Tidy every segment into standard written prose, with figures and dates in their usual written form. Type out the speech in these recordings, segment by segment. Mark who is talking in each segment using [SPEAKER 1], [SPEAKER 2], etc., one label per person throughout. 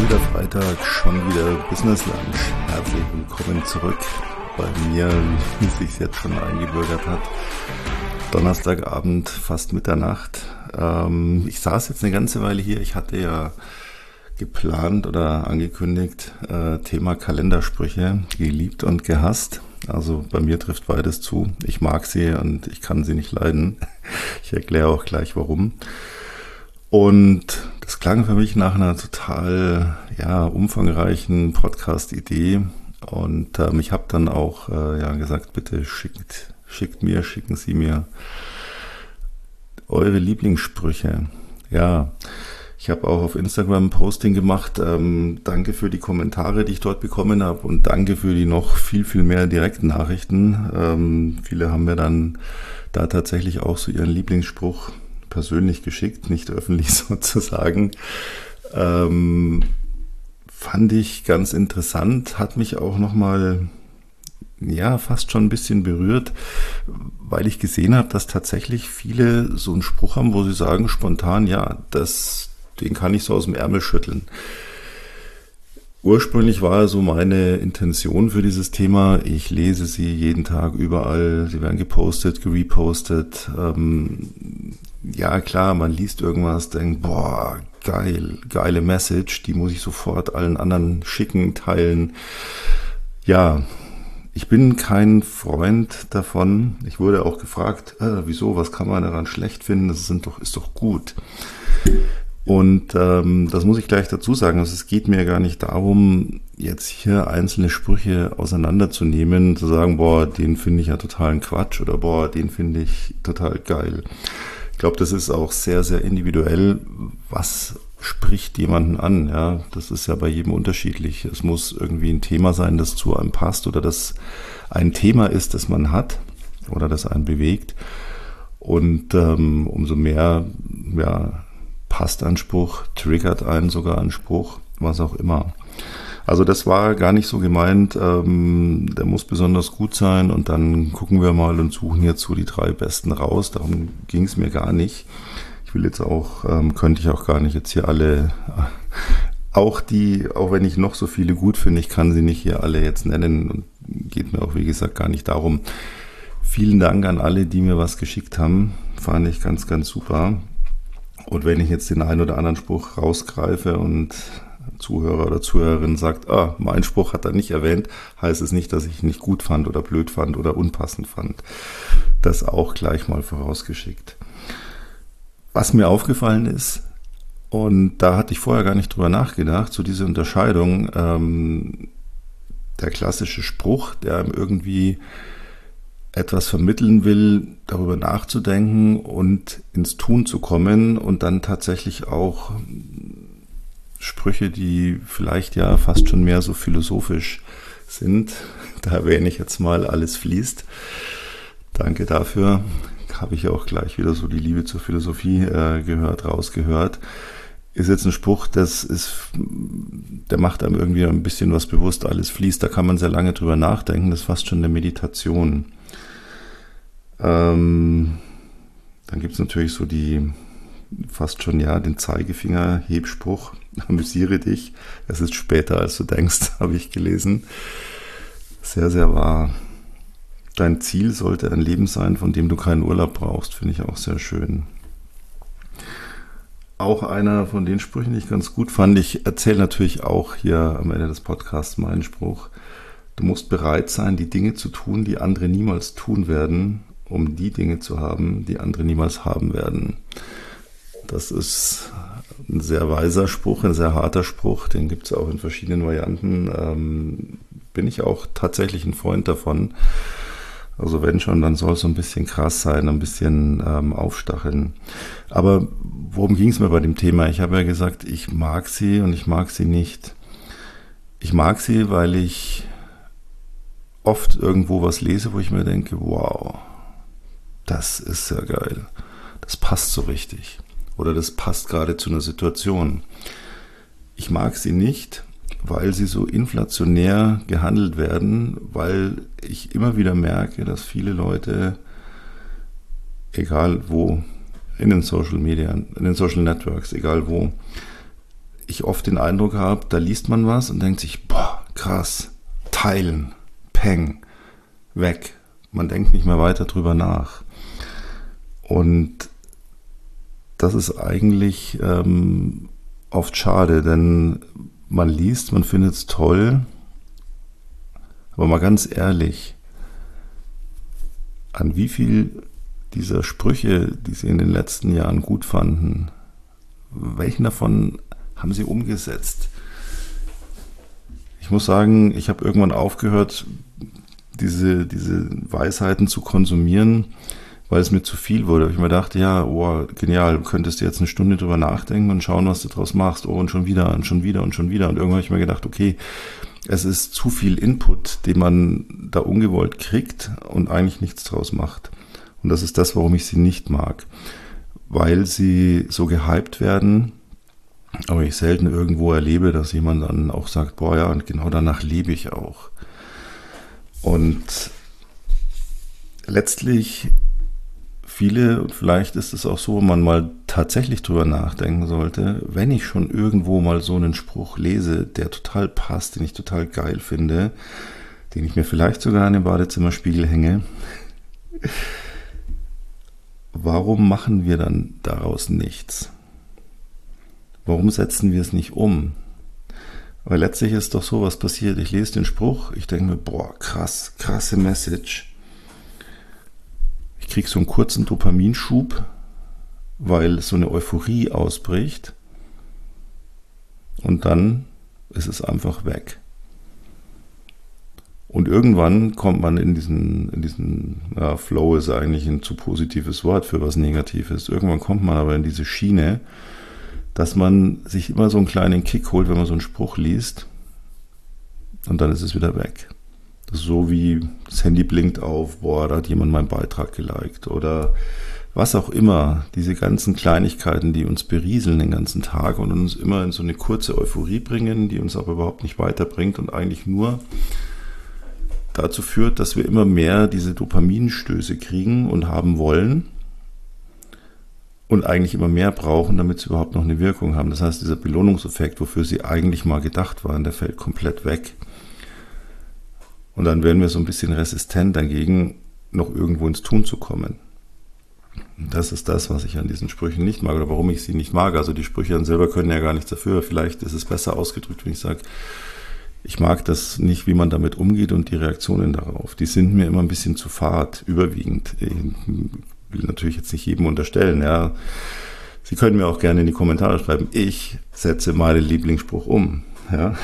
[SPEAKER 1] wieder Freitag, schon wieder Business Lunch. Herzlich willkommen zurück bei mir, wie es sich jetzt schon eingebürgert hat. Donnerstagabend, fast Mitternacht. Ich saß jetzt eine ganze Weile hier. Ich hatte ja geplant oder angekündigt, Thema Kalendersprüche, geliebt und gehasst. Also bei mir trifft beides zu. Ich mag sie und ich kann sie nicht leiden. Ich erkläre auch gleich warum. Und das klang für mich nach einer total umfangreichen Podcast-Idee. Und ich habe dann auch gesagt, bitte schicken Sie mir eure Lieblingssprüche. Ja, ich habe auch auf Instagram ein Posting gemacht. Danke für die Kommentare, die ich dort bekommen habe, und danke für die noch viel, viel mehr direkten Nachrichten. Viele haben mir dann da tatsächlich auch so ihren Lieblingsspruch persönlich geschickt, nicht öffentlich sozusagen. Fand ich ganz interessant, hat mich auch nochmal fast schon ein bisschen berührt, weil ich gesehen habe, dass tatsächlich viele so einen Spruch haben, wo sie sagen spontan, den kann ich so aus dem Ärmel schütteln. Ursprünglich war so meine Intention für dieses Thema, ich lese sie jeden Tag überall, sie werden gepostet, gerepostet. Ja klar, man liest irgendwas, denkt, boah, geile Message, die muss ich sofort allen anderen schicken, teilen. Ja, ich bin kein Freund davon. Ich wurde auch gefragt, wieso, was kann man daran schlecht finden? Das ist doch gut. Und das muss ich gleich dazu sagen. Also es geht mir gar nicht darum, jetzt hier einzelne Sprüche auseinanderzunehmen, zu sagen, boah, den finde ich ja totalen Quatsch oder boah, den finde ich total geil. Ich glaube, das ist auch sehr, sehr individuell. Was spricht jemanden an? Ja, das ist ja bei jedem unterschiedlich. Es muss irgendwie ein Thema sein, das zu einem passt oder das ein Thema ist, das man hat oder das einen bewegt. Und umso mehr, passt ein Spruch, triggert einen sogar ein Spruch, was auch immer. Also das war gar nicht so gemeint, der muss besonders gut sein und dann gucken wir mal und suchen jetzt so die 3 besten raus. Darum ging es mir gar nicht. Ich will jetzt auch, könnte ich auch gar nicht jetzt hier alle, auch wenn ich noch so viele gut finde, ich kann sie nicht hier alle jetzt nennen und geht mir auch wie gesagt gar nicht darum. Vielen Dank an alle, die mir was geschickt haben, fand ich ganz, ganz super. Und wenn ich jetzt den einen oder anderen Spruch rausgreife und Zuhörer oder Zuhörerin sagt, mein Spruch hat er nicht erwähnt, heißt es nicht, dass ich ihn nicht gut fand oder blöd fand oder unpassend fand. Das auch gleich mal vorausgeschickt. Was mir aufgefallen ist, und da hatte ich vorher gar nicht drüber nachgedacht, so diese Unterscheidung, der klassische Spruch, der einem irgendwie etwas vermitteln will, darüber nachzudenken und ins Tun zu kommen und dann tatsächlich auch Sprüche, die vielleicht fast schon mehr so philosophisch sind. Da erwähne ich jetzt mal, alles fließt. Danke dafür. Habe ich auch gleich wieder so die Liebe zur Philosophie rausgehört. Ist jetzt ein Spruch, der macht einem irgendwie ein bisschen was bewusst, alles fließt. Da kann man sehr lange drüber nachdenken. Das ist fast schon eine Meditation. Dann gibt es natürlich so fast schon den Zeigefinger-Hebspruch. Amüsiere dich, es ist später als du denkst, habe ich gelesen. Sehr, sehr wahr. Dein Ziel sollte ein Leben sein, von dem du keinen Urlaub brauchst, finde ich auch sehr schön. Auch einer von den Sprüchen, die ich ganz gut fand. Ich erzähle natürlich auch hier am Ende des Podcasts meinen Spruch. Du musst bereit sein, die Dinge zu tun, die andere niemals tun werden, um die Dinge zu haben, die andere niemals haben werden. Das ist ein sehr weiser Spruch, ein sehr harter Spruch. Den gibt es auch in verschiedenen Varianten. Bin ich auch tatsächlich ein Freund davon. Also wenn schon, dann soll es so ein bisschen krass sein, ein bisschen aufstacheln. Aber worum ging es mir bei dem Thema? Ich habe ja gesagt, ich mag sie und ich mag sie nicht. Ich mag sie, weil ich oft irgendwo was lese, wo ich mir denke, wow, das ist sehr geil. Das passt so richtig. Oder das passt gerade zu einer Situation. Ich mag sie nicht, weil sie so inflationär gehandelt werden, weil ich immer wieder merke, dass viele Leute, egal wo, in den Social Media, in den Social Networks, egal wo, ich oft den Eindruck habe, da liest man was und denkt sich, boah, krass, teilen, peng, weg. Man denkt nicht mehr weiter drüber nach. Und das ist eigentlich oft schade, denn man liest, man findet es toll, aber mal ganz ehrlich, an wie viel dieser Sprüche, die Sie in den letzten Jahren gut fanden, welchen davon haben Sie umgesetzt? Ich muss sagen, ich habe irgendwann aufgehört, diese Weisheiten zu konsumieren, weil es mir zu viel wurde. Ich mir dachte, ja, oh, genial, du könntest jetzt eine Stunde drüber nachdenken und schauen, was du draus machst. Oh, und schon wieder und schon wieder und schon wieder. Und irgendwann habe ich mir gedacht, okay, es ist zu viel Input, den man da ungewollt kriegt und eigentlich nichts draus macht. Und das ist das, warum ich sie nicht mag. Weil sie so gehypt werden, aber ich selten irgendwo erlebe, dass jemand dann auch sagt, boah ja, und genau danach lebe ich auch. Und letztlich viele, und vielleicht ist es auch so, wenn man mal tatsächlich drüber nachdenken sollte, wenn ich schon irgendwo mal so einen Spruch lese, der total passt, den ich total geil finde, den ich mir vielleicht sogar an den Badezimmerspiegel hänge, warum machen wir dann daraus nichts? Warum setzen wir es nicht um? Weil letztlich ist doch so, was passiert. Ich lese den Spruch, ich denke mir, boah, krass, krasse Message. Ich kriege so einen kurzen Dopaminschub, weil so eine Euphorie ausbricht und dann ist es einfach weg. Und irgendwann kommt man in diesen Flow ist eigentlich ein zu positives Wort für was Negatives. Irgendwann kommt man aber in diese Schiene, dass man sich immer so einen kleinen Kick holt, wenn man so einen Spruch liest und dann ist es wieder weg. Das ist so wie das Handy blinkt auf, boah, da hat jemand meinen Beitrag geliked oder was auch immer. Diese ganzen Kleinigkeiten, die uns berieseln den ganzen Tag und uns immer in so eine kurze Euphorie bringen, die uns aber überhaupt nicht weiterbringt und eigentlich nur dazu führt, dass wir immer mehr diese Dopaminstöße kriegen und haben wollen und eigentlich immer mehr brauchen, damit sie überhaupt noch eine Wirkung haben. Das heißt, dieser Belohnungseffekt, wofür sie eigentlich mal gedacht waren, der fällt komplett weg. Und dann werden wir so ein bisschen resistent dagegen, noch irgendwo ins Tun zu kommen. Und das ist das, was ich an diesen Sprüchen nicht mag oder warum ich sie nicht mag. Also die Sprüche an selber können ja gar nichts dafür. Vielleicht ist es besser ausgedrückt, wenn ich sage, ich mag das nicht, wie man damit umgeht und die Reaktionen darauf. Die sind mir immer ein bisschen zu fad, überwiegend. Ich will natürlich jetzt nicht jedem unterstellen. Ja. Sie können mir auch gerne in die Kommentare schreiben, ich setze meinen Lieblingsspruch um. Ja.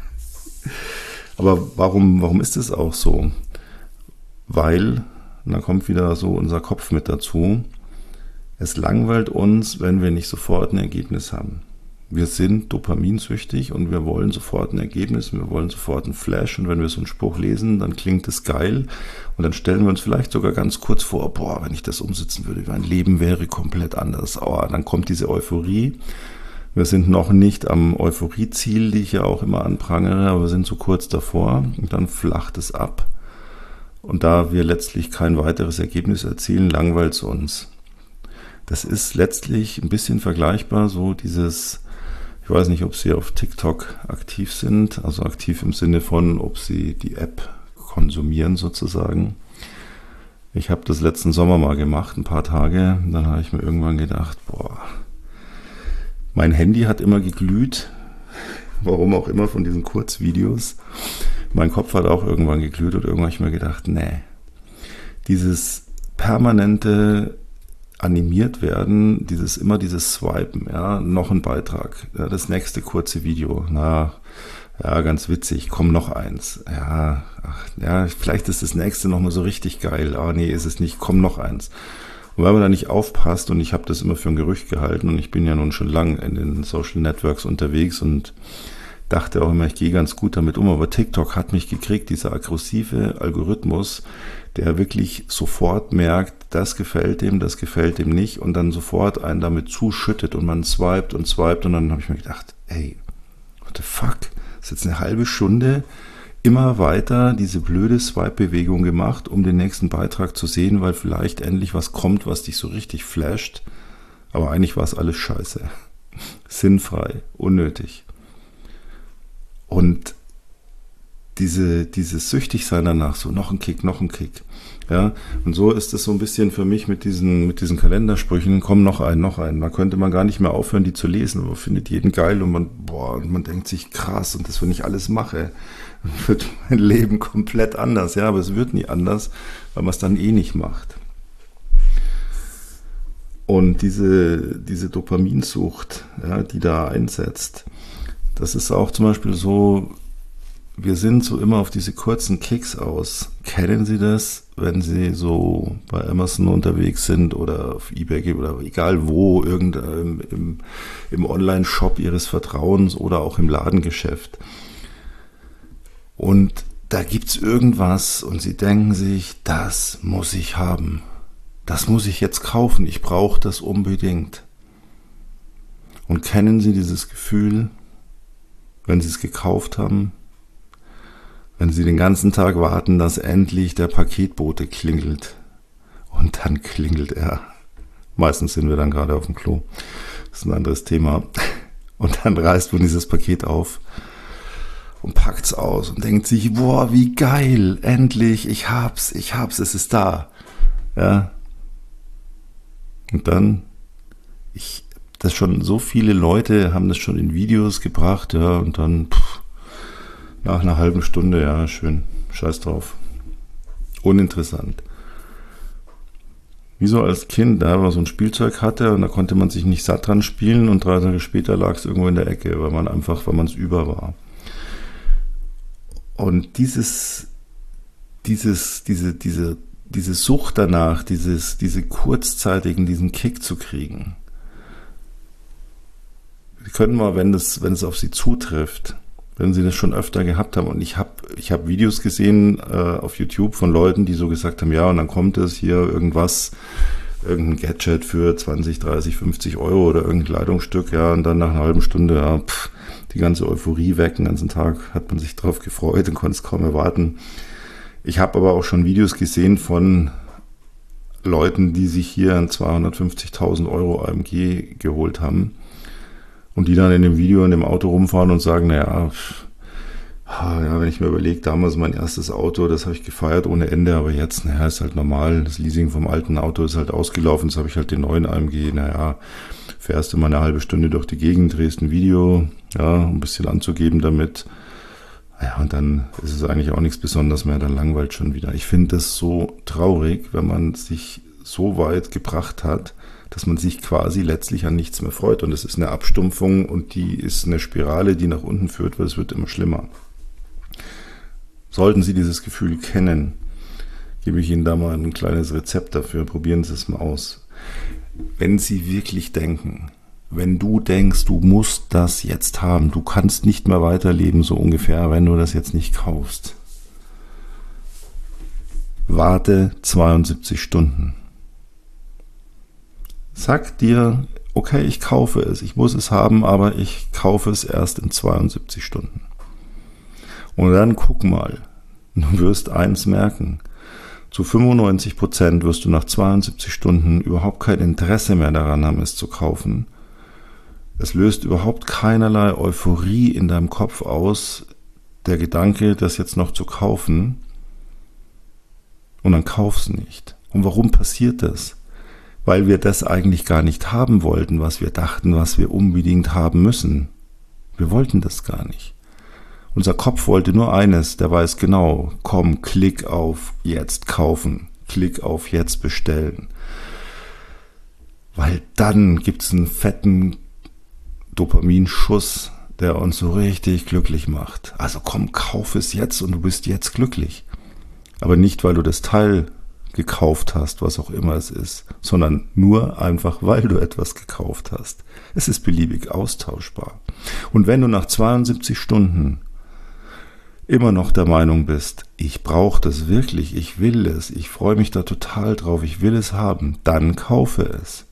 [SPEAKER 1] Aber warum ist es auch so? Weil, und da kommt wieder so unser Kopf mit dazu, es langweilt uns, wenn wir nicht sofort ein Ergebnis haben. Wir sind dopaminsüchtig und wir wollen sofort ein Ergebnis, wir wollen sofort einen Flash und wenn wir so einen Spruch lesen, dann klingt es geil und dann stellen wir uns vielleicht sogar ganz kurz vor, boah, wenn ich das umsetzen würde, mein Leben wäre komplett anders. Oh, dann kommt diese Euphorie. Wir sind noch nicht am Euphorieziel, die ich ja auch immer anprangere, aber wir sind so kurz davor und dann flacht es ab. Und da wir letztlich kein weiteres Ergebnis erzielen, langweilt es uns. Das ist letztlich ein bisschen vergleichbar, so dieses, ich weiß nicht, ob Sie auf TikTok aktiv sind, also aktiv im Sinne von, ob Sie die App konsumieren sozusagen. Ich habe das letzten Sommer mal gemacht, ein paar Tage, dann habe ich mir irgendwann gedacht, boah, mein Handy hat immer geglüht, warum auch immer von diesen Kurzvideos. Mein Kopf hat auch irgendwann geglüht und irgendwann habe ich mir gedacht, nee, dieses permanente animiert werden, dieses Swipen, ja, noch ein Beitrag, ja, das nächste kurze Video, ja, ganz witzig, komm, noch eins, ja, vielleicht ist das nächste nochmal so richtig geil, aber nee, ist es nicht, komm, noch eins. Und weil man da nicht aufpasst, und ich habe das immer für ein Gerücht gehalten und ich bin ja nun schon lang in den Social Networks unterwegs und dachte auch immer, ich gehe ganz gut damit um, aber TikTok hat mich gekriegt, dieser aggressive Algorithmus, der wirklich sofort merkt, das gefällt dem nicht und dann sofort einen damit zuschüttet und man swiped und dann habe ich mir gedacht, ey, what the fuck, das ist jetzt eine halbe Stunde immer weiter diese blöde Swipe-Bewegung gemacht, um den nächsten Beitrag zu sehen, weil vielleicht endlich was kommt, was dich so richtig flasht. Aber eigentlich war es alles scheiße. Sinnfrei, unnötig. Und dieses Süchtigsein danach, so noch ein Kick, noch ein Kick. Ja, und so ist es so ein bisschen für mich mit diesen Kalendersprüchen, komm, noch ein. Da könnte man gar nicht mehr aufhören, die zu lesen. Man findet jeden geil und man denkt sich, krass, und das, wenn ich alles mache, wird mein Leben komplett anders. Ja, aber es wird nie anders, weil man es dann eh nicht macht. Und diese Dopaminsucht, ja, die da einsetzt, das ist auch zum Beispiel so, wir sind so immer auf diese kurzen Kicks aus. Kennen Sie das, wenn Sie so bei Amazon unterwegs sind oder auf eBay oder egal wo, im Online-Shop Ihres Vertrauens oder auch im Ladengeschäft. Und da gibt's irgendwas und Sie denken sich, das muss ich haben. Das muss ich jetzt kaufen. Ich brauche das unbedingt. Und kennen Sie dieses Gefühl, wenn Sie es gekauft haben? Wenn Sie den ganzen Tag warten, dass endlich der Paketbote klingelt. Und dann klingelt er. Meistens sind wir dann gerade auf dem Klo. Das ist ein anderes Thema. Und dann reißt man dieses Paket auf und packt es aus und denkt sich, boah, wie geil, endlich, ich hab's, es ist da. Ja. Und dann, das schon so viele Leute haben das schon in Videos gebracht, ja, und dann, nach einer halben Stunde, ja, schön, scheiß drauf. Uninteressant. Wie so als Kind, da man so ein Spielzeug hatte und da konnte man sich nicht satt dran spielen und 3 Tage später lag es irgendwo in der Ecke, weil man es über war. Und diese Sucht danach, diese kurzzeitigen, diesen Kick zu kriegen, können wir, wenn es auf Sie zutrifft, wenn Sie das schon öfter gehabt haben. Und ich hab Videos gesehen auf YouTube von Leuten, die so gesagt haben, ja, und dann kommt es hier irgendein Gadget für 20, 30, 50 Euro oder irgendein Kleidungsstück, ja, und dann nach einer halben Stunde, ja, die ganze Euphorie weg, den ganzen Tag hat man sich drauf gefreut und konnte es kaum erwarten. Ich habe aber auch schon Videos gesehen von Leuten, die sich hier ein 250.000 Euro AMG geholt haben. Und die dann in dem Video in dem Auto rumfahren und sagen, naja, wenn ich mir überlege, damals mein erstes Auto, das habe ich gefeiert ohne Ende, aber jetzt, naja, ist halt normal, das Leasing vom alten Auto ist halt ausgelaufen, jetzt habe ich halt den neuen AMG, naja, fährst du mal eine halbe Stunde durch die Gegend, drehst ein Video, ja, um ein bisschen anzugeben damit, ja, und dann ist es eigentlich auch nichts Besonderes mehr, dann langweilt schon wieder. Ich finde das so traurig, wenn man sich so weit gebracht hat, dass man sich quasi letztlich an nichts mehr freut. Und es ist eine Abstumpfung und die ist eine Spirale, die nach unten führt, weil es wird immer schlimmer. Sollten Sie dieses Gefühl kennen, gebe ich Ihnen da mal ein kleines Rezept dafür. Probieren Sie es mal aus. Wenn Sie wirklich denken, wenn du denkst, du musst das jetzt haben, du kannst nicht mehr weiterleben, so ungefähr, wenn du das jetzt nicht kaufst. Warte 72 Stunden. Sag dir, okay, ich kaufe es, ich muss es haben, aber ich kaufe es erst in 72 Stunden. Und dann guck mal, du wirst eins merken, zu 95% wirst du nach 72 Stunden überhaupt kein Interesse mehr daran haben, es zu kaufen. Es löst überhaupt keinerlei Euphorie in deinem Kopf aus, der Gedanke, das jetzt noch zu kaufen, und dann kauf's nicht. Und warum passiert das? Weil wir das eigentlich gar nicht haben wollten, was wir dachten, was wir unbedingt haben müssen. Wir wollten das gar nicht. Unser Kopf wollte nur eines, der weiß genau, komm, klick auf jetzt kaufen, klick auf jetzt bestellen. Weil dann gibt's einen fetten Dopaminschuss, der uns so richtig glücklich macht. Also komm, kauf es jetzt und du bist jetzt glücklich. Aber nicht, weil du das Teil gekauft hast, was auch immer es ist, sondern nur einfach, weil du etwas gekauft hast. Es ist beliebig austauschbar. Und wenn du nach 72 Stunden immer noch der Meinung bist, ich brauche das wirklich, ich will es, ich freue mich da total drauf, ich will es haben, dann kaufe es.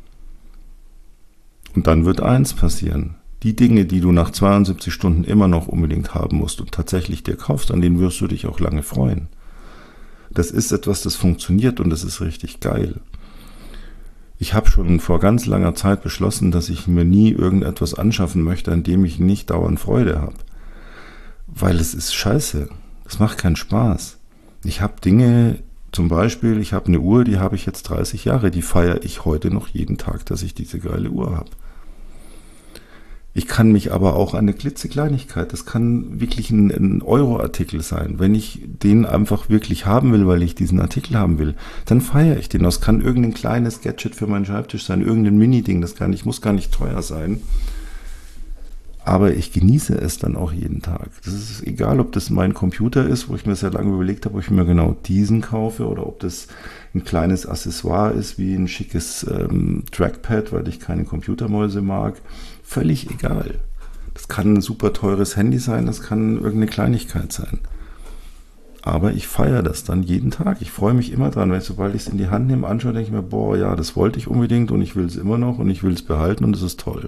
[SPEAKER 1] Und dann wird eins passieren. Die Dinge, die du nach 72 Stunden immer noch unbedingt haben musst und tatsächlich dir kaufst, an denen wirst du dich auch lange freuen. Das ist etwas, das funktioniert und das ist richtig geil. Ich habe schon vor ganz langer Zeit beschlossen, dass ich mir nie irgendetwas anschaffen möchte, an dem ich nicht dauernd Freude habe. Weil es ist scheiße. Es macht keinen Spaß. Ich habe Dinge, zum Beispiel, ich habe eine Uhr, die habe ich jetzt 30 Jahre, die feiere ich heute noch jeden Tag, dass ich diese geile Uhr habe. Ich kann mich aber auch an eine klitzekleinigkeit, das kann wirklich ein Euro-Artikel sein. Wenn ich den einfach wirklich haben will, weil ich diesen Artikel haben will, dann feiere ich den. Das kann irgendein kleines Gadget für meinen Schreibtisch sein, irgendein Mini-Ding, muss gar nicht teuer sein. Aber ich genieße es dann auch jeden Tag. Das ist egal, ob das mein Computer ist, wo ich mir sehr lange überlegt habe, ob ich mir genau diesen kaufe oder ob das ein kleines Accessoire ist, wie ein schickes Trackpad, weil ich keine Computermäuse mag. Völlig egal. Das kann ein super teures Handy sein, das kann irgendeine Kleinigkeit sein. Aber ich feiere das dann jeden Tag. Ich freue mich immer dran, weil sobald ich es in die Hand nehme, anschaue, denke ich mir, boah, ja, das wollte ich unbedingt und ich will es immer noch und ich will es behalten und es ist toll.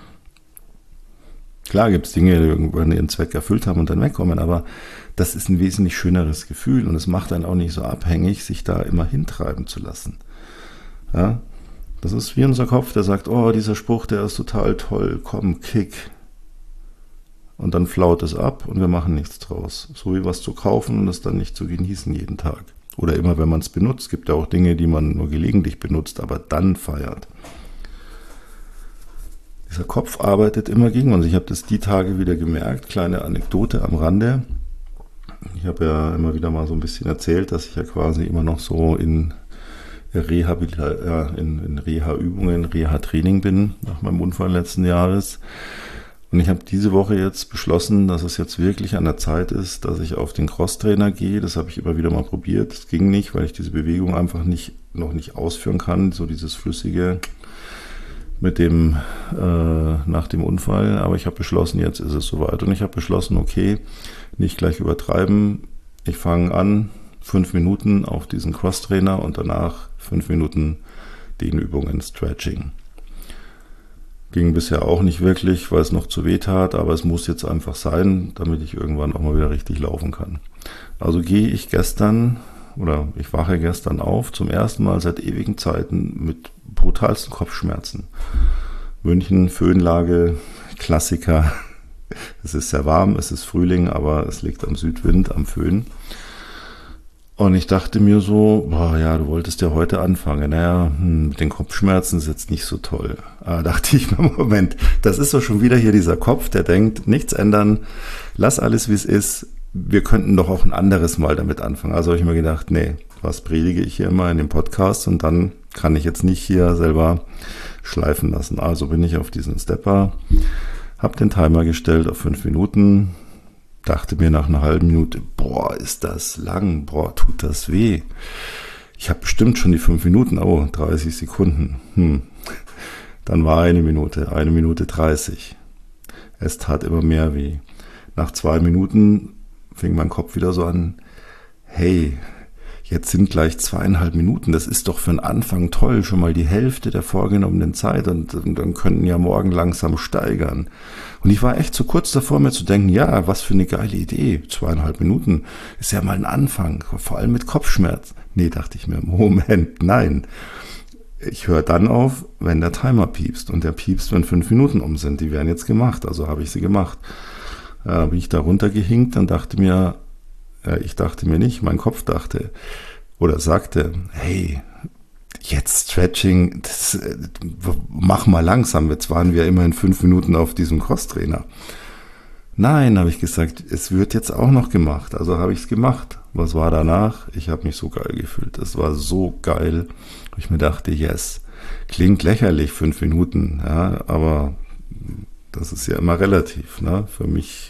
[SPEAKER 1] Klar gibt es Dinge, die irgendwann ihren Zweck erfüllt haben und dann wegkommen, aber das ist ein wesentlich schöneres Gefühl und es macht einen auch nicht so abhängig, sich da immer hintreiben zu lassen. Ja? Das ist wie unser Kopf, der sagt, oh, dieser Spruch, der ist total toll, komm, kick. Und dann flaut es ab und wir machen nichts draus. So wie was zu kaufen und es dann nicht zu genießen jeden Tag. Oder immer, wenn man es benutzt. Es gibt ja auch Dinge, die man nur gelegentlich benutzt, aber dann feiert. Dieser Kopf arbeitet immer gegen uns. Ich habe das die Tage wieder gemerkt. Kleine Anekdote am Rande. Ich habe ja immer wieder mal so ein bisschen erzählt, dass ich ja quasi immer noch so in Reha-Übungen, Reha-Training bin, nach meinem Unfall letzten Jahres. Und ich habe diese Woche jetzt beschlossen, dass es jetzt wirklich an der Zeit ist, dass ich auf den Crosstrainer gehe. Das habe ich immer wieder mal probiert. Das ging nicht, weil ich diese Bewegung einfach noch nicht ausführen kann. So dieses Flüssige mit dem nach dem Unfall. Aber ich habe beschlossen, jetzt ist es soweit. Und ich habe beschlossen, okay, nicht gleich übertreiben. Ich fange an, 5 Minuten auf diesen Crosstrainer und danach 5 Minuten Dehnübungen, Stretching. Ging bisher auch nicht wirklich, weil es noch zu weh tat, aber es muss jetzt einfach sein, damit ich irgendwann auch mal wieder richtig laufen kann. Also ich wache gestern auf, zum ersten Mal seit ewigen Zeiten mit brutalsten Kopfschmerzen. München, Föhnlage, Klassiker. Es ist sehr warm, es ist Frühling, aber es liegt am Südwind, am Föhn. Und ich dachte mir so, boah, ja, du wolltest ja heute anfangen. Naja, mit den Kopfschmerzen ist jetzt nicht so toll. Da dachte ich mir, Moment, das ist doch schon wieder hier dieser Kopf, der denkt, nichts ändern, lass alles wie es ist. Wir könnten doch auch ein anderes Mal damit anfangen. Also habe ich mir gedacht, nee, was predige ich hier immer in dem Podcast und dann kann ich jetzt nicht hier selber schleifen lassen. Also bin ich auf diesen Stepper, habe den Timer gestellt auf 5 Minuten, dachte mir nach einer halben Minute, boah, ist das lang, boah, tut das weh. Ich habe bestimmt schon die 5 Minuten, 30 Sekunden. Dann war 1 Minute 30. Es tat immer mehr weh. Nach 2 Minuten fing mein Kopf wieder so an, hey, jetzt sind gleich 2,5 Minuten, das ist doch für den Anfang toll, schon mal die Hälfte der vorgenommenen Zeit und dann könnten ja morgen langsam steigern. Und ich war echt so kurz davor, mir zu denken, ja, was für eine geile Idee, 2,5 Minuten ist ja mal ein Anfang, vor allem mit Kopfschmerz. Nee, dachte ich mir, Moment, nein. Ich höre dann auf, wenn der Timer piepst und der piepst, wenn 5 Minuten um sind. Die werden jetzt gemacht, also habe ich sie gemacht. Bin ich da runtergehinkt und dachte mir, ich dachte mir nicht, mein Kopf dachte oder sagte, hey, jetzt Stretching, mach mal langsam, jetzt waren wir immerhin 5 Minuten auf diesem Crosstrainer. Nein, habe ich gesagt, es wird jetzt auch noch gemacht, also habe ich es gemacht. Was war danach? Ich habe mich so geil gefühlt, es war so geil, ich mir dachte, yes, klingt lächerlich, 5 Minuten, ja, aber das ist ja immer relativ, ne? Für mich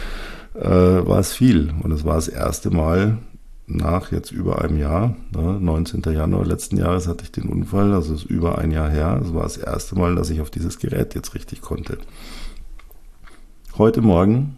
[SPEAKER 1] war es viel. Und es war das erste Mal nach jetzt über einem Jahr, 19. Januar letzten Jahres hatte ich den Unfall, also ist über ein Jahr her. Es war das erste Mal, dass ich auf dieses Gerät jetzt richtig konnte. Heute Morgen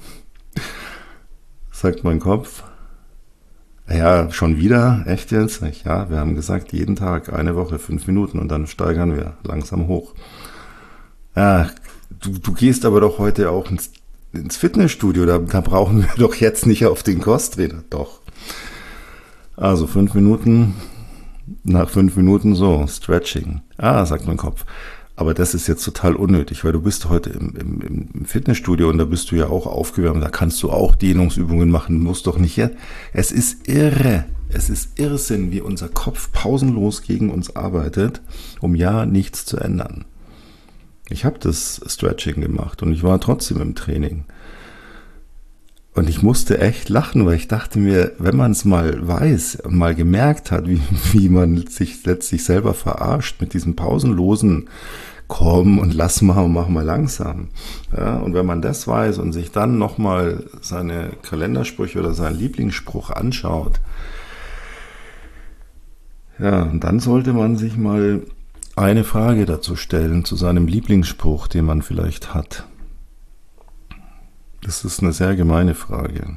[SPEAKER 1] sagt mein Kopf, ja, schon wieder, echt jetzt? Ja, wir haben gesagt, jeden Tag, eine Woche, 5 Minuten und dann steigern wir langsam hoch. Ja, du gehst aber doch heute auch ins Fitnessstudio, da brauchen wir doch jetzt nicht auf den Crosstrainer. Doch. Also 5 Minuten, Nach 5 Minuten so, Stretching. Sagt mein Kopf. Aber das ist jetzt total unnötig, weil du bist heute im Fitnessstudio und da bist du ja auch aufgewärmt. Da kannst du auch Dehnungsübungen machen, musst doch nicht. Ja? Es ist irre. Es ist Irrsinn, wie unser Kopf pausenlos gegen uns arbeitet, um ja nichts zu ändern. Ich habe das Stretching gemacht und ich war trotzdem im Training. Und ich musste echt lachen, weil ich dachte mir, wenn man es mal weiß und mal gemerkt hat, wie man sich letztlich selber verarscht mit diesem pausenlosen Komm und lass mal und mach mal langsam. Ja, und wenn man das weiß und sich dann nochmal seine Kalendersprüche oder seinen Lieblingsspruch anschaut, ja, und dann sollte man sich mal eine Frage dazu stellen, zu seinem Lieblingsspruch, den man vielleicht hat. Das ist eine sehr gemeine Frage.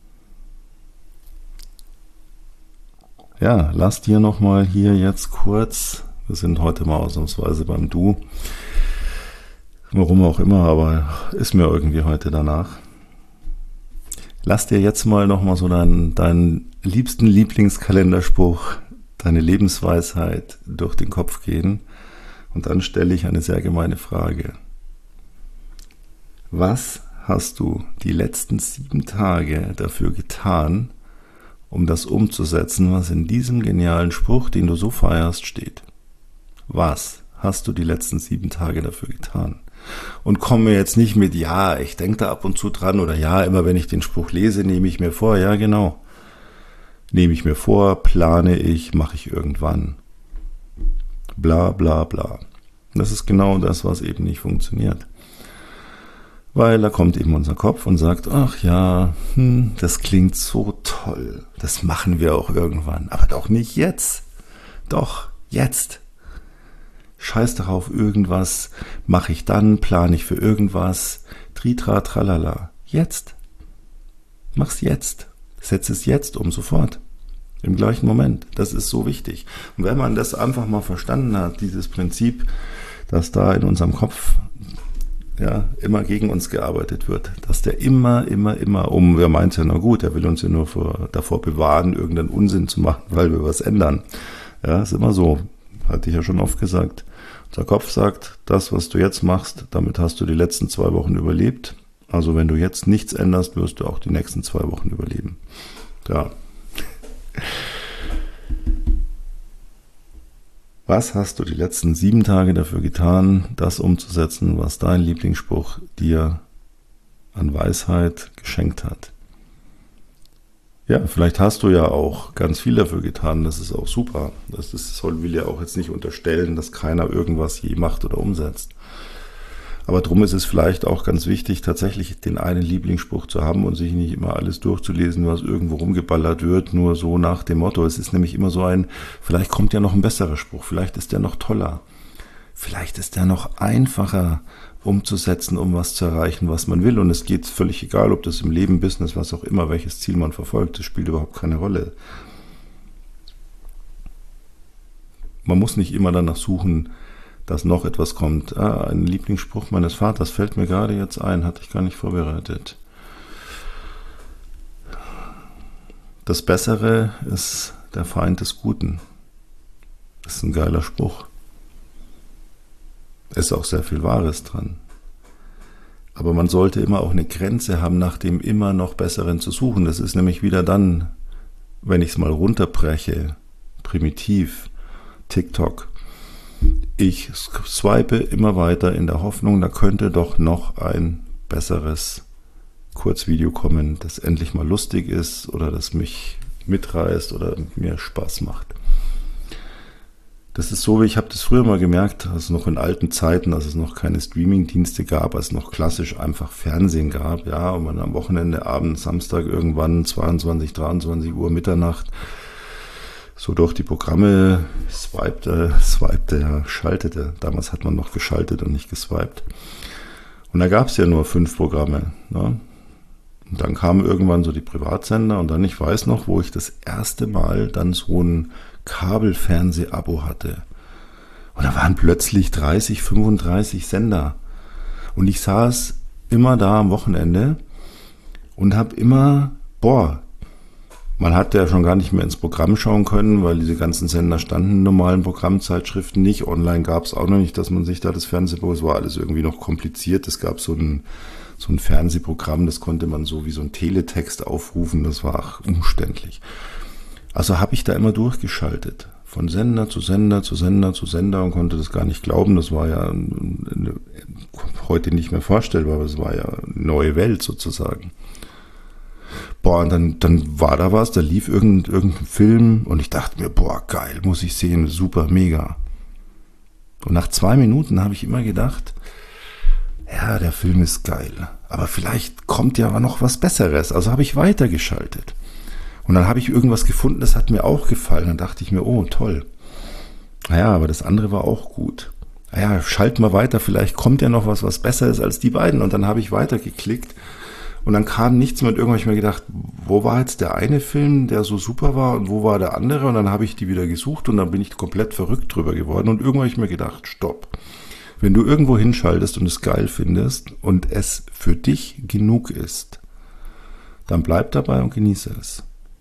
[SPEAKER 1] Ja, lass dir nochmal hier jetzt kurz, wir sind heute mal ausnahmsweise beim Du, warum auch immer, aber ist mir irgendwie heute danach. Lass dir jetzt mal nochmal so deinen liebsten Lieblingskalenderspruch, deine Lebensweisheit durch den Kopf gehen und dann stelle ich eine sehr gemeine Frage. Was hast du die letzten 7 Tage dafür getan, um das umzusetzen, was in diesem genialen Spruch, den du so feierst, steht? Was hast du die letzten 7 Tage dafür getan? Und komme jetzt nicht mit, ja, ich denke da ab und zu dran oder ja, immer wenn ich den Spruch lese, nehme ich mir vor, ja genau. Nehme ich mir vor, plane ich, mache ich irgendwann. Bla bla bla. Das ist genau das, was eben nicht funktioniert. Weil da kommt eben unser Kopf und sagt, ach ja, das klingt so toll. Das machen wir auch irgendwann. Aber doch nicht jetzt. Doch, jetzt. Scheiß darauf, irgendwas mache ich dann, plane ich für irgendwas. Tritra, tralala. Jetzt. Mach's jetzt. Setz es jetzt um, sofort. Im gleichen Moment. Das ist so wichtig. Und wenn man das einfach mal verstanden hat, dieses Prinzip, dass da in unserem Kopf immer gegen uns gearbeitet wird, dass der immer, wer meint ja, na gut, er will uns ja nur davor bewahren, irgendeinen Unsinn zu machen, weil wir was ändern. Ja, ist immer so, hatte ich ja schon oft gesagt. Unser Kopf sagt, das, was du jetzt machst, damit hast du die letzten 2 Wochen überlebt. Also wenn du jetzt nichts änderst, wirst du auch die nächsten 2 Wochen überleben. Ja. Was hast du die letzten 7 Tage dafür getan, das umzusetzen, was dein Lieblingsspruch dir an Weisheit geschenkt hat? Ja, vielleicht hast du ja auch ganz viel dafür getan, das ist auch super. Will ja auch jetzt nicht unterstellen, dass keiner irgendwas je macht oder umsetzt. Aber drum ist es vielleicht auch ganz wichtig, tatsächlich den einen Lieblingsspruch zu haben und sich nicht immer alles durchzulesen, was irgendwo rumgeballert wird, nur so nach dem Motto. Es ist nämlich immer so vielleicht kommt ja noch ein besserer Spruch, vielleicht ist der noch toller, vielleicht ist der noch einfacher umzusetzen, um was zu erreichen, was man will. Und es geht völlig egal, ob das im Leben, Business, was auch immer, welches Ziel man verfolgt, das spielt überhaupt keine Rolle. Man muss nicht immer danach suchen, dass noch etwas kommt. Ein Lieblingsspruch meines Vaters fällt mir gerade jetzt ein, hatte ich gar nicht vorbereitet. Das Bessere ist der Feind des Guten. Das ist ein geiler Spruch. Ist auch sehr viel Wahres dran. Aber man sollte immer auch eine Grenze haben, nach dem immer noch Besseren zu suchen. Das ist nämlich wieder dann, wenn ich es mal runterbreche, primitiv, TikTok. Ich swipe immer weiter in der Hoffnung, da könnte doch noch ein besseres Kurzvideo kommen, das endlich mal lustig ist oder das mich mitreißt oder mir Spaß macht. Das ist so, wie ich habe das früher mal gemerkt, also noch in alten Zeiten, als es noch keine Streaming-Dienste gab, als es noch klassisch einfach Fernsehen gab, ja, und man am Wochenende, Abend, Samstag irgendwann 22, 23 Uhr, Mitternacht so durch die Programme schaltete. Damals hat man noch geschaltet und nicht geswiped. Und da gab es ja nur 5 Programme. Ne? Und dann kamen irgendwann so die Privatsender und dann, ich weiß noch, wo ich das erste Mal dann so ein Kabelfernseh-Abo hatte. Und da waren plötzlich 30, 35 Sender. Und ich saß immer da am Wochenende und habe immer, Man hat ja schon gar nicht mehr ins Programm schauen können, weil diese ganzen Sender standen in normalen Programmzeitschriften nicht. Online gab es auch noch nicht, dass man sich da das Fernsehprogramm, es war alles irgendwie noch kompliziert. Es gab so ein Fernsehprogramm, das konnte man so wie so ein Teletext aufrufen, das war umständlich. Also habe ich da immer durchgeschaltet, von Sender zu Sender zu Sender zu Sender und konnte das gar nicht glauben. Das war ja heute nicht mehr vorstellbar, aber es war ja eine neue Welt sozusagen. Boah, und dann war da was, da lief irgendein Film und ich dachte mir, boah, geil, muss ich sehen, super, mega. Und nach 2 Minuten habe ich immer gedacht, ja, der Film ist geil, aber vielleicht kommt ja noch was Besseres. Also habe ich weitergeschaltet. Und dann habe ich irgendwas gefunden, das hat mir auch gefallen. Dann dachte ich mir, oh, toll. Naja, aber das andere war auch gut. Naja, schalt mal weiter, vielleicht kommt ja noch was besser ist als die beiden. Und dann habe ich weitergeklickt. Und dann kam nichts mehr und irgendwann habe ich mir gedacht, wo war jetzt der eine Film, der so super war und wo war der andere? Und dann habe ich die wieder gesucht und dann bin ich komplett verrückt drüber geworden und irgendwann habe ich mir gedacht, stopp. Wenn du irgendwo hinschaltest und es geil findest und es für dich genug ist, dann bleib dabei und genieße es.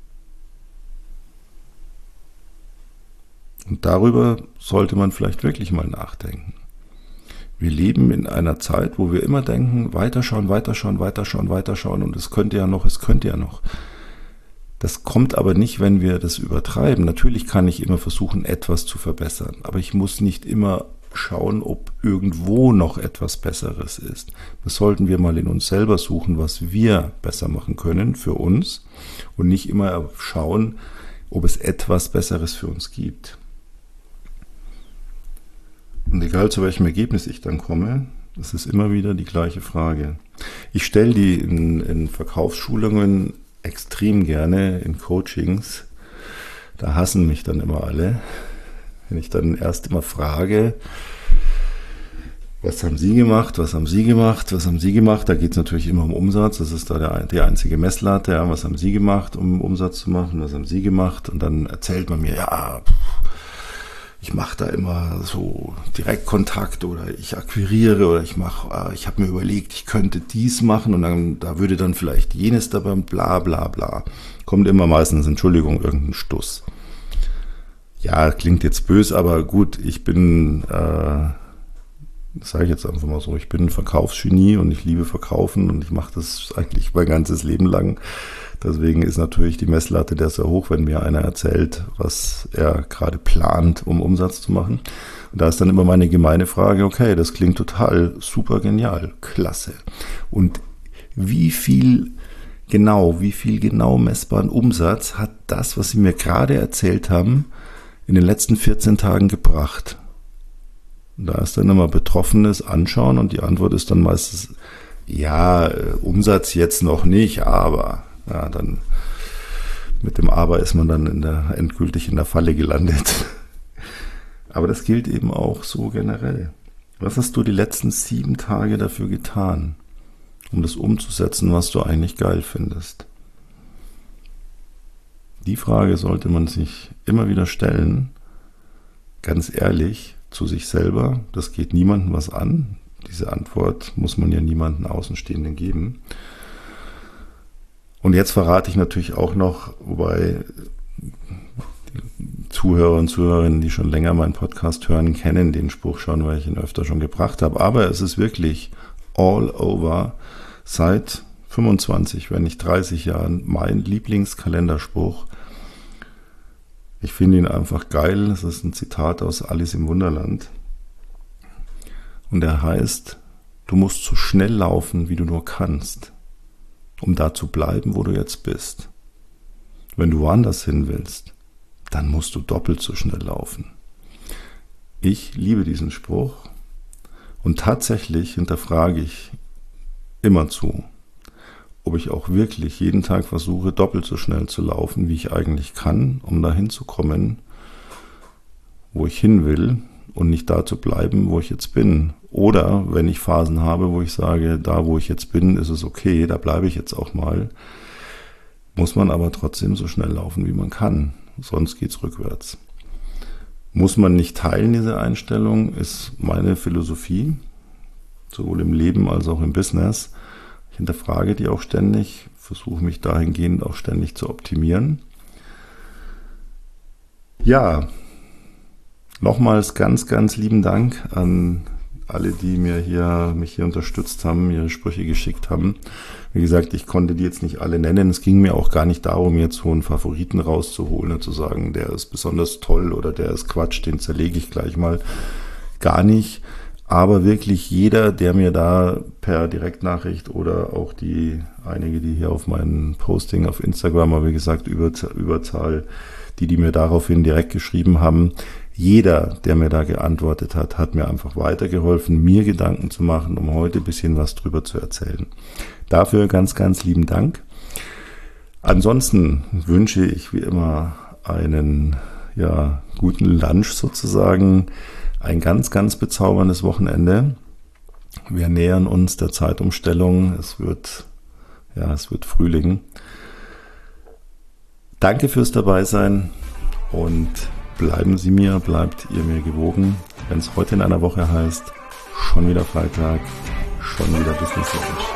[SPEAKER 1] Und darüber sollte man vielleicht wirklich mal nachdenken. Wir leben in einer Zeit, wo wir immer denken, weiterschauen, weiterschauen, weiterschauen, weiterschauen und es könnte ja noch, es könnte ja noch. Das kommt aber nicht, wenn wir das übertreiben. Natürlich kann ich immer versuchen, etwas zu verbessern, aber ich muss nicht immer schauen, ob irgendwo noch etwas Besseres ist. Das sollten wir mal in uns selber suchen, was wir besser machen können für uns und nicht immer schauen, ob es etwas Besseres für uns gibt. Und egal zu welchem Ergebnis ich dann komme, das ist immer wieder die gleiche Frage. Ich stelle die in Verkaufsschulungen extrem gerne, in Coachings. Da hassen mich dann immer alle, wenn ich dann erst immer frage, was haben Sie gemacht, was haben Sie gemacht, was haben Sie gemacht? Da geht es natürlich immer um Umsatz, das ist da die einzige Messlatte. Ja, was haben Sie gemacht, um Umsatz zu machen, was haben Sie gemacht? Und dann erzählt man mir, ja, ich mache da immer so Direktkontakt oder ich akquiriere oder ich habe mir überlegt, ich könnte dies machen und dann da würde dann vielleicht jenes dabei und bla bla bla. Kommt immer meistens, Entschuldigung, irgendein Stuss. Ja, klingt jetzt böse, aber gut, ich bin, das sage ich jetzt einfach mal so, ich bin ein Verkaufsgenie und ich liebe Verkaufen und ich mache das eigentlich mein ganzes Leben lang. Deswegen ist natürlich die Messlatte der sehr hoch, wenn mir einer erzählt, was er gerade plant, um Umsatz zu machen. Und da ist dann immer meine gemeine Frage, okay, das klingt total super genial, klasse. Und wie viel genau messbaren Umsatz hat das, was Sie mir gerade erzählt haben, in den letzten 14 Tagen gebracht? Und da ist dann immer Betroffenes anschauen und die Antwort ist dann meistens, ja, Umsatz jetzt noch nicht, aber... Ja, dann mit dem Aber ist man dann endgültig in der Falle gelandet. Aber das gilt eben auch so generell. Was hast du die letzten 7 Tage dafür getan, um das umzusetzen, was du eigentlich geil findest? Die Frage sollte man sich immer wieder stellen, ganz ehrlich zu sich selber. Das geht niemandem was an. Diese Antwort muss man ja niemandem Außenstehenden geben. Und jetzt verrate ich natürlich auch noch, wobei die Zuhörer und Zuhörerinnen, die schon länger meinen Podcast hören, kennen den Spruch schon, weil ich ihn öfter schon gebracht habe. Aber es ist wirklich all over seit 25, wenn nicht 30 Jahren mein Lieblingskalenderspruch. Ich finde ihn einfach geil. Es ist ein Zitat aus Alice im Wunderland. Und er heißt, du musst so schnell laufen, wie du nur kannst, um da zu bleiben, wo du jetzt bist. Wenn du woanders hin willst, dann musst du doppelt so schnell laufen. Ich liebe diesen Spruch und tatsächlich hinterfrage ich immerzu, ob ich auch wirklich jeden Tag versuche, doppelt so schnell zu laufen, wie ich eigentlich kann, um dahin zu kommen, wo ich hin will und nicht da zu bleiben, wo ich jetzt bin. Oder wenn ich Phasen habe, wo ich sage, da wo ich jetzt bin, ist es okay, da bleibe ich jetzt auch mal, muss man aber trotzdem so schnell laufen, wie man kann. Sonst geht's rückwärts. Muss man nicht teilen, diese Einstellung, ist meine Philosophie, sowohl im Leben als auch im Business. Ich hinterfrage die auch ständig, versuche mich dahingehend auch ständig zu optimieren. Ja, nochmals ganz, ganz lieben Dank an alle, die mich hier unterstützt haben, ihre Sprüche geschickt haben. Wie gesagt, ich konnte die jetzt nicht alle nennen. Es ging mir auch gar nicht darum, jetzt so einen Favoriten rauszuholen und zu sagen, der ist besonders toll oder der ist Quatsch, den zerlege ich gleich mal. Gar nicht. Aber wirklich jeder, der mir da per Direktnachricht oder auch einige, die hier auf meinen Posting auf Instagram, aber wie gesagt, Überzahl, die mir daraufhin direkt geschrieben haben, jeder, der mir da geantwortet hat, hat mir einfach weitergeholfen, mir Gedanken zu machen, um heute ein bisschen was drüber zu erzählen. Dafür ganz, ganz lieben Dank. Ansonsten wünsche ich wie immer einen guten Lunch sozusagen, ein ganz, ganz bezauberndes Wochenende. Wir nähern uns der Zeitumstellung. Es wird Frühling. Danke fürs Dabeisein und bleibt ihr mir gewogen. Wenn es heute in einer Woche heißt, schon wieder Freitag, schon wieder Business Lunch.